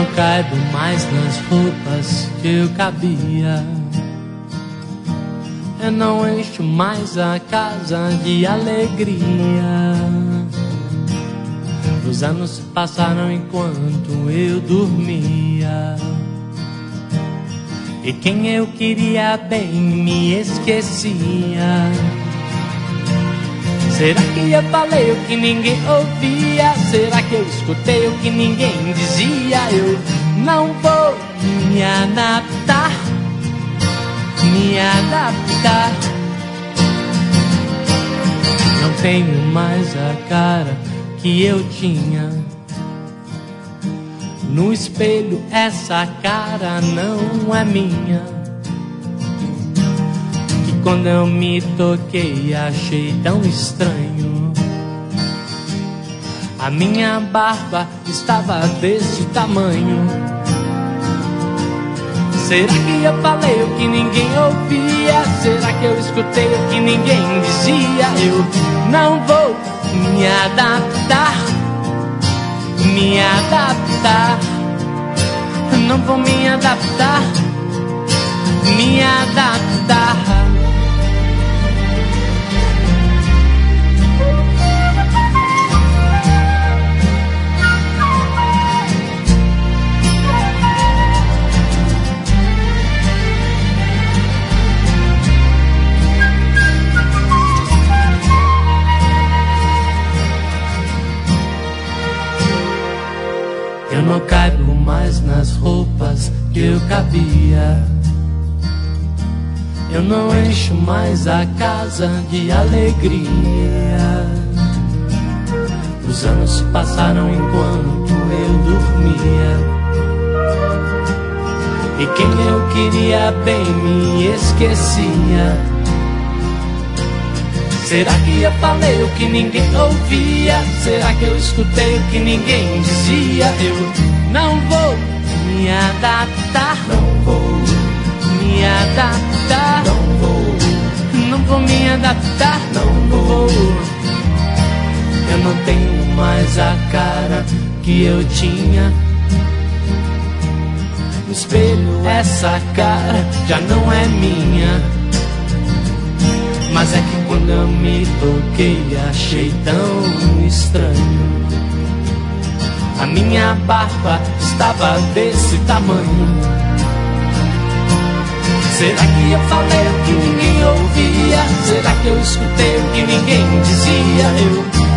não caibo mais nas roupas que eu cabia. Eu não encho mais a casa de alegria. Os anos se passaram enquanto eu dormia. E quem eu queria bem me esquecia. Será que eu falei o que ninguém ouvia? Será que eu escutei o que ninguém dizia? Eu não vou me adaptar, me adaptar. Não tenho mais a cara que eu tinha. No espelho essa cara não é minha. Que quando eu me toquei achei tão estranho. A minha barba estava desse tamanho. Será que eu falei o que ninguém ouvia? Será que eu escutei o que ninguém dizia? Eu não vou me adaptar, me adaptar. Não vou me adaptar, me adaptar. Eu não caibo mais nas roupas que eu cabia. Eu não encho mais a casa de alegria. Os anos se passaram enquanto eu dormia. E quem eu queria bem me esquecia. Será que eu falei o que ninguém ouvia? Será que eu escutei o que ninguém dizia? Eu não vou me adaptar, não vou me adaptar, não vou me adaptar, não vou. Eu não tenho mais a cara que eu tinha. No espelho essa cara já não é minha. Mas é que quando eu me toquei achei tão estranho. A minha barba estava desse tamanho. Será que eu falei o que ninguém ouvia? Será que eu escutei o que ninguém dizia? Eu